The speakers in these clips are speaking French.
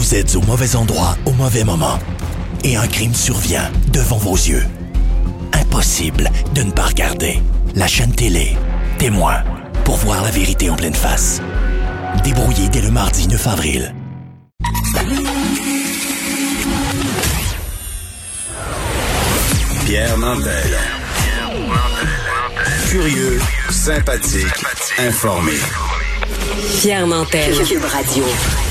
Vous êtes au mauvais endroit au mauvais moment. Et un crime survient devant vos yeux. Impossible de ne pas regarder. La chaîne télé, Témoin, pour voir la vérité en pleine face. Débrouillé dès le mardi 9 avril. Pierre Nantel. Curieux, sympathique, informé. Pierre Nantel. Cube Radio.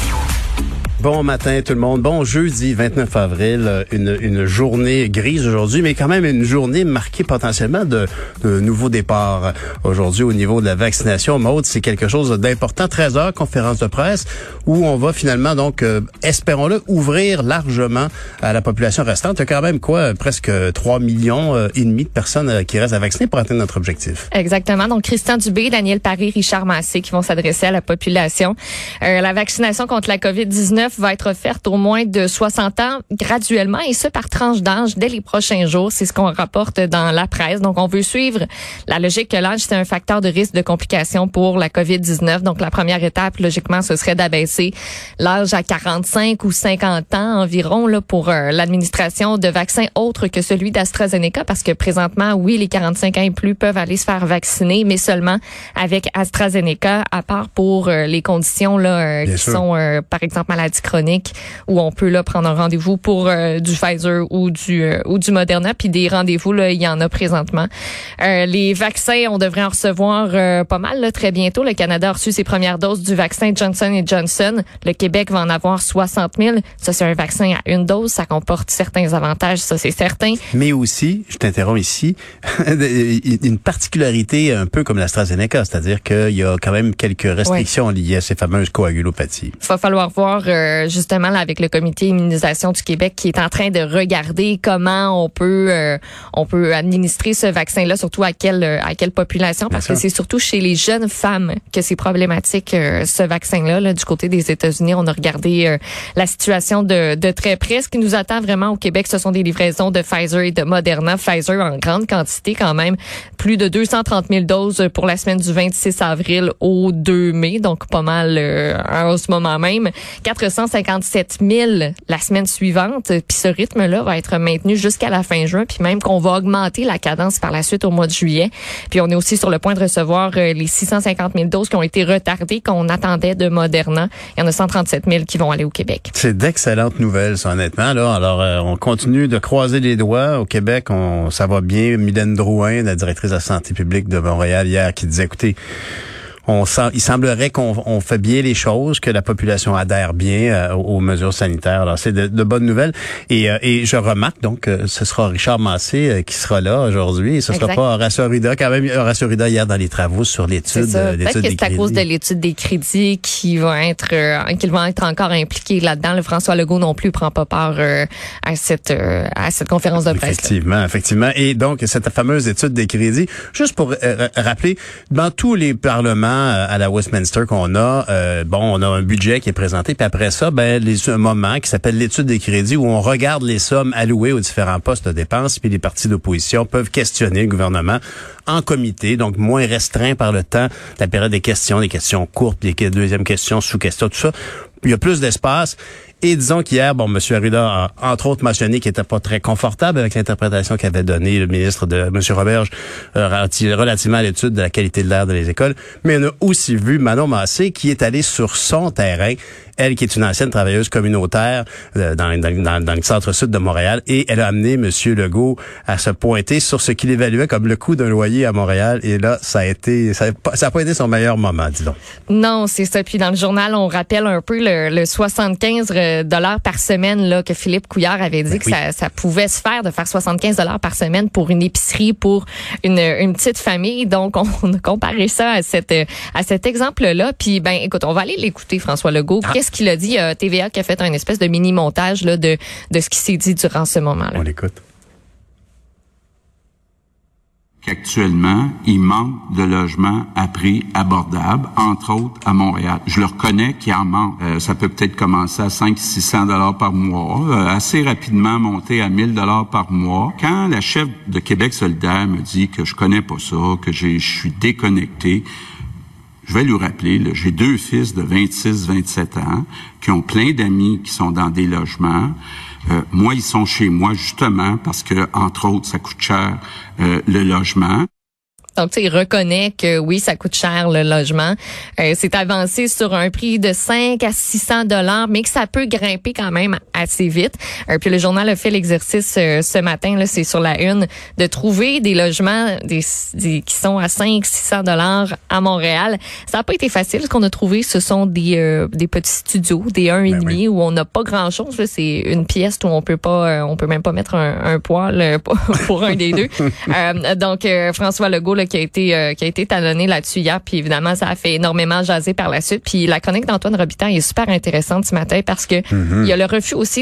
Bon matin tout le monde. Bon jeudi 29 avril, une journée grise aujourd'hui, mais quand même une journée marquée potentiellement de nouveaux départs aujourd'hui au niveau de la vaccination. Maude, c'est quelque chose d'important. 13h, conférence de presse, où on va finalement donc, espérons-le, ouvrir largement à la population restante. Il y a quand même presque 3,5 millions de personnes qui restent à vacciner pour atteindre notre objectif. Exactement. Donc Christian Dubé, Daniel Paré, Richard Massé qui vont s'adresser à la population. La vaccination contre la COVID-19 va être offerte aux moins de 60 ans graduellement et ce par tranche d'âge dès les prochains jours. C'est ce qu'on rapporte dans la presse. Donc, on veut suivre la logique que l'âge, c'est un facteur de risque de complications pour la COVID-19. Donc, la première étape, logiquement, ce serait d'abaisser l'âge à 45 ou 50 ans environ là pour l'administration de vaccins autres que celui d'AstraZeneca parce que présentement, oui, les 45 ans et plus peuvent aller se faire vacciner, mais seulement avec AstraZeneca, à part pour les conditions là qui sont, par exemple, maladie chronique où on peut là prendre un rendez-vous pour du Pfizer ou du Moderna, puis des rendez-vous là il y en a présentement. Les vaccins, on devrait en recevoir pas mal là, très bientôt. Le Canada a reçu ses premières doses du vaccin Johnson & Johnson. Le Québec va en avoir 60 000. Ça, c'est un vaccin à une dose. Ça comporte certains avantages, ça c'est certain. Mais aussi, je t'interromps ici, une particularité un peu comme l'AstraZeneca, c'est-à-dire qu'il y a quand même quelques restrictions liées à ces fameuses coagulopathies. Il va falloir voir justement là, avec le comité immunisation du Québec qui est en train de regarder comment on peut administrer ce vaccin-là, surtout à quelle population, parce que c'est surtout chez les jeunes femmes que c'est problématique ce vaccin-là. Là, du côté des États-Unis, on a regardé la situation de très près. Ce qui nous attend vraiment au Québec, ce sont des livraisons de Pfizer et de Moderna. Pfizer en grande quantité quand même, plus de 230 000 doses pour la semaine du 26 avril au 2 mai, donc pas mal en ce moment même. 457 000 la semaine suivante. Puis ce rythme-là va être maintenu jusqu'à la fin juin, puis même qu'on va augmenter la cadence par la suite au mois de juillet. Puis on est aussi sur le point de recevoir les 650 000 doses qui ont été retardées, qu'on attendait de Moderna. Il y en a 137 000 qui vont aller au Québec. C'est d'excellentes nouvelles, ça, honnêtement. Là, alors, on continue de croiser les doigts. Au Québec, ça va bien. Mylène Drouin, la directrice de la santé publique de Montréal hier, qui disait, écoutez, il semblerait qu'on fait bien les choses, que la population adhère bien aux mesures sanitaires. Alors, c'est de bonnes nouvelles. Et je remarque donc que ce sera Richard Massé qui sera là aujourd'hui. Et ce sera pas Horacio Arruda. Quand même, Horacio Arruda hier dans les travaux sur l'étude des crédits. Peut-être que c'est à cause de l'étude des crédits qu'ils vont être encore impliqués là-dedans. Le François Legault non plus prend pas part à cette conférence de presse. Effectivement. Et donc, cette fameuse étude des crédits, juste pour rappeler, dans tous les parlements à la Westminster qu'on a, on a un budget qui est présenté, puis après ça, un moment qui s'appelle l'étude des crédits où on regarde les sommes allouées aux différents postes de dépenses, puis les partis d'opposition peuvent questionner le gouvernement en comité, donc moins restreint par le temps, la période des questions courtes, les deuxièmes questions, sous-questions, tout ça. Il y a plus d'espace. Et disons qu'hier, M. Arruda a entre autres mentionné qu'il n'était pas très confortable avec l'interprétation qu'avait donnée le ministre de M. Roberge relativement à l'étude de la qualité de l'air dans les écoles. Mais on a aussi vu Manon Massé qui est allée sur son terrain, elle qui est une ancienne travailleuse communautaire dans le centre-sud de Montréal, et elle a amené M. Legault à se pointer sur ce qu'il évaluait comme le coût d'un loyer à Montréal. Et là, ça a pas été son meilleur moment, disons. Non, c'est ça. Puis dans le journal, on rappelle un peu le 75 $ par semaine là que Philippe Couillard avait dit que ça pouvait se faire de faire 75 $ par semaine pour une épicerie pour une petite famille. Donc on a comparé ça à cet exemple-là. Puis écoute, on va aller l'écouter, François Legault. Qu'est-ce qu'il a dit? TVA qui a fait un espèce de mini montage là de ce qui s'est dit durant ce moment-là. On l'écoute. Qu'actuellement, il manque de logements à prix abordable, entre autres à Montréal. Je le reconnais qu'il en manque. Ça peut peut-être commencer à 500-600 $ par mois, assez rapidement monter à 1 000 $ par mois. Quand la chef de Québec solidaire me dit que je connais pas ça, que je suis déconnecté, je vais lui rappeler, là, j'ai 2 fils de 26-27 ans qui ont plein d'amis qui sont dans des logements. Moi, ils sont chez moi justement parce que, entre autres, ça coûte cher le logement. Donc, tu sais, il reconnaît que oui, ça coûte cher le logement. C'est avancé sur un prix de 5 à 600 $, mais que ça peut grimper quand même assez vite. Puis le journal a fait l'exercice ce matin, là, c'est sur la une, de trouver des logements qui sont à 500-600 $ à Montréal. Ça n'a pas été facile. Ce qu'on a trouvé, ce sont des petits studios, des 1,5 où on n'a pas grand-chose. Là. C'est une pièce où on peut même pas mettre un poêle pour un des deux. Donc, François Legault, là, qui a été talonné là-dessus hier, puis évidemment ça a fait énormément jaser par la suite. Puis la chronique d'Antoine Robitaille est super intéressante ce matin parce que il y a le refus aussi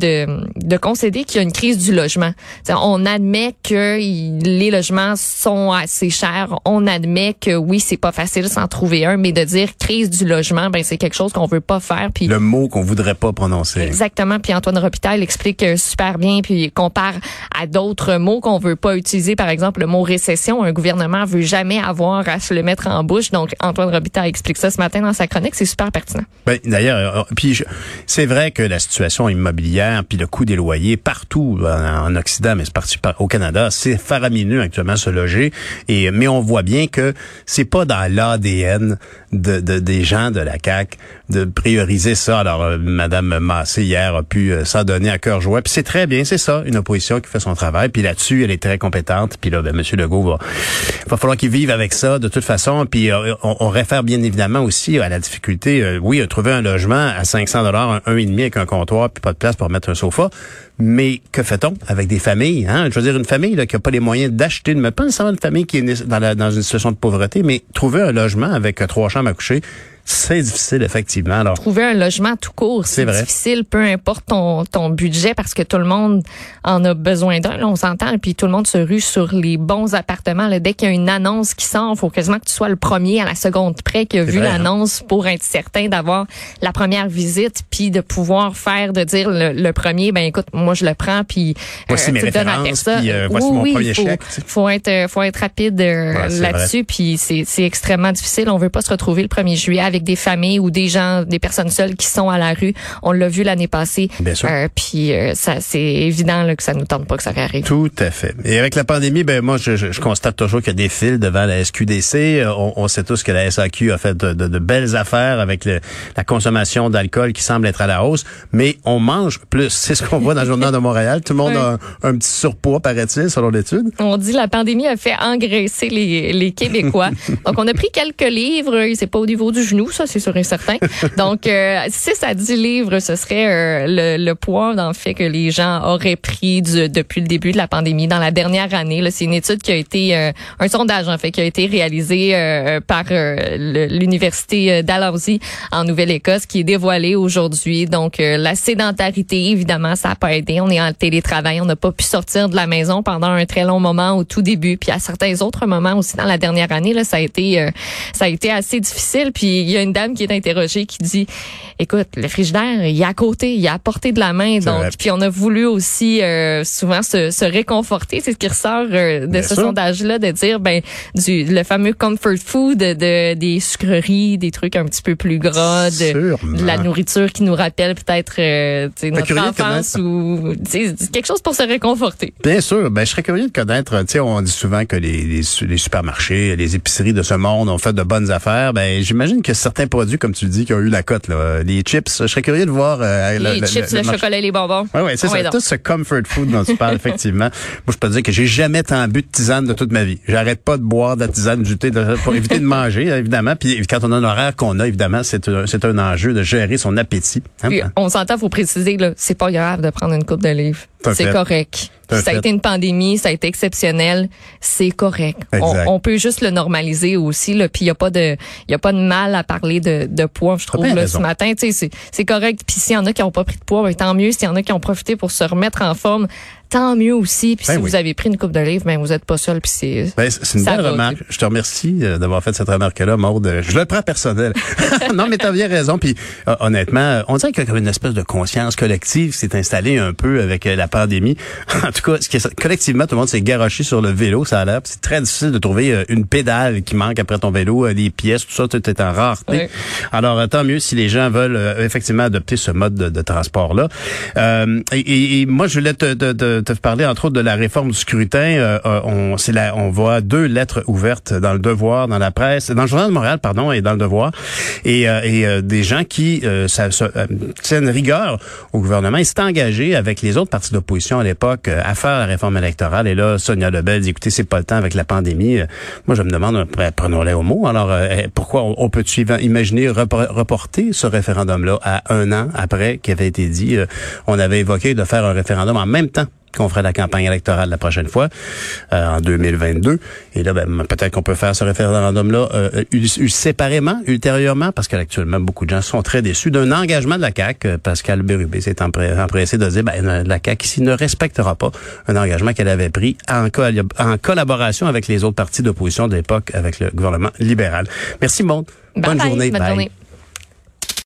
de concéder qu'il y a une crise du logement. T'sais, on admet que les logements sont assez chers, on admet que oui, c'est pas facile s'en trouver un, mais de dire crise du logement, ben c'est quelque chose qu'on veut pas faire. Puis le mot qu'on voudrait pas prononcer. Exactement. Puis Antoine Robitaille l'explique super bien, puis il compare à d'autres mots qu'on veut pas utiliser, par exemple le mot récession. Un gouvernement veut jamais avoir à se le mettre en bouche. Donc, Antoine Robitaille explique ça ce matin dans sa chronique. C'est super pertinent. Ben, d'ailleurs, c'est vrai que la situation immobilière puis le coût des loyers partout en Occident, mais c'est parti au Canada, c'est faramineux actuellement se loger. Mais on voit bien que c'est pas dans l'ADN des gens de la CAQ de prioriser ça. Alors, Madame Massé hier a pu s'en donner à cœur joie. Puis c'est très bien, c'est ça, une opposition qui fait son travail. Puis là-dessus, elle est très compétente. Puis là, ben, M. Legault va falloir qu'il vive avec ça de toute façon. Puis on réfère bien évidemment aussi à la difficulté. Oui, trouver un logement à 500 $, un 1,5 avec un comptoir, puis pas de place pour mettre un sofa. Mais que fait-on avec des familles? Hein? Je veux dire, une famille là, qui n'a pas les moyens d'acheter, mais pas nécessairement une famille qui est dans une situation de pauvreté, mais trouver un logement avec 3 chambres à coucher, c'est difficile, effectivement. Alors, trouver un logement tout court, c'est difficile, peu importe ton budget, parce que tout le monde en a besoin d'un. Là, on s'entend, et puis tout le monde se rue sur les bons appartements. Là, dès qu'il y a une annonce qui sort, il faut quasiment que tu sois le premier à la seconde près qui a vu l'annonce pour être certain d'avoir la première visite, puis de pouvoir de dire le premier, ben écoute, moi je le prends, puis voici mes références, puis voici mon premier chèque. Faut être rapide là-dessus, puis c'est extrêmement difficile. On veut pas se retrouver le 1er juillet avec des familles ou des personnes seules qui sont à la rue. On l'a vu l'année passée. Bien sûr. Puis ça, c'est évident là, que ça nous tente pas que ça réarrive. Tout à fait. Et avec la pandémie, ben moi, je constate toujours qu'il y a des files devant la SQDC. On sait tous que la SAQ a fait de belles affaires avec la consommation d'alcool qui semble être à la hausse, mais on mange plus. C'est ce qu'on voit dans le Journal de Montréal. Tout le monde a un petit surpoids, paraît-il, selon l'étude. On dit la pandémie a fait engraisser les Québécois. Donc, on a pris quelques livres. C'est pas au niveau du genou, ça, c'est sûr et certain. Donc, 6 à 10 livres, ce serait le poids, en fait, que les gens auraient pris depuis le début de la pandémie dans la dernière année. Là, c'est une étude qui a été, un sondage, en fait, qui a été réalisé par l'Université Dalhousie en Nouvelle-Écosse, qui est dévoilé aujourd'hui. Donc, la sédentarité, évidemment, ça n'a pas aidé. On est en télétravail. On n'a pas pu sortir de la maison pendant un très long moment au tout début. Puis à certains autres moments aussi dans la dernière année, là, ça a été assez difficile. Puis il y a une dame qui est interrogée qui dit, écoute, le frigidaire, il est à côté, il est à portée de la main. Donc, puis on a voulu aussi souvent se réconforter. C'est ce qui ressort de ce sondage-là, de dire, le fameux comfort food, des sucreries, des trucs un petit peu plus gras, de la nourriture qui nous rappelle peut-être notre enfance ou quelque chose pour se réconforter. Bien sûr. Je serais curieux de connaître, on dit souvent que les supermarchés, les épiceries de ce monde ont fait de bonnes affaires. J'imagine que certains produits, comme tu le dis, qui ont eu la cote, là, les chips, je serais curieux de voir... les chips, le chocolat et les bonbons. Oui, c'est ça. Tout ce comfort food dont tu parles, effectivement. Moi, je peux te dire que j'ai jamais tant bu de tisane de toute ma vie. J'arrête pas de boire de la tisane du thé pour éviter de manger, évidemment. Puis quand on a l'horaire qu'on a, évidemment, c'est un enjeu de gérer son appétit. Hein? Puis, on s'entend, faut préciser, là, c'est pas grave de prendre une coupe de livres. C'est correct. Ça a été une pandémie, ça a été exceptionnel, c'est correct. On peut juste le normaliser aussi, là. Puis il y a pas de mal à parler de poids, je trouve, là, ce matin. Tu sais, c'est correct. Puis s'il y en a qui ont pas pris de poids, tant mieux. S'il y en a qui ont profité pour se remettre en forme, tant mieux aussi. Puis si oui. vous avez pris une coupe de livres, vous êtes pas seul. Puis c'est une belle remarque. Je te remercie d'avoir fait cette remarque-là, Maude. Je le prends personnel. Non, mais t'as bien raison. Puis honnêtement, on dirait qu'il y a comme une espèce de conscience collective qui s'est installée un peu avec la pandémie. En tout cas, collectivement, tout le monde s'est garoché sur le vélo, ça a l'air. C'est très difficile de trouver une pédale qui manque après ton vélo, des pièces, tout ça, tout est en rareté. Oui. Alors, tant mieux si les gens veulent effectivement adopter ce mode de transport-là. Et moi, je voulais te parler, entre autres, de la réforme du scrutin. On voit 2 lettres ouvertes dans le Devoir, dans la presse, dans le Journal de Montréal, pardon, et dans le Devoir. Et des gens qui tiennent rigueur au gouvernement. Ils s'étaient engagés avec les autres partis d'opposition à l'époque à faire la réforme électorale. Et là, Sonia Lebel dit, écoutez, c'est pas le temps avec la pandémie. Moi, je me demande, prenons-les au mot. Alors, pourquoi on peut-tu imaginer reporter ce référendum-là à 1 an après qu'il avait été dit, on avait évoqué de faire un référendum en même temps qu'on ferait la campagne électorale la prochaine fois, en 2022. Et là, peut-être qu'on peut faire ce référendum-là séparément, ultérieurement, parce qu'actuellement, beaucoup de gens sont très déçus d'un engagement de la CAQ. Pascal Bérubé s'est empressé de dire, la CAQ ici ne respectera pas un engagement qu'elle avait pris en collaboration avec les autres partis d'opposition de l'époque, avec le gouvernement libéral. Merci, Maude. Bonne journée. Bonne journée.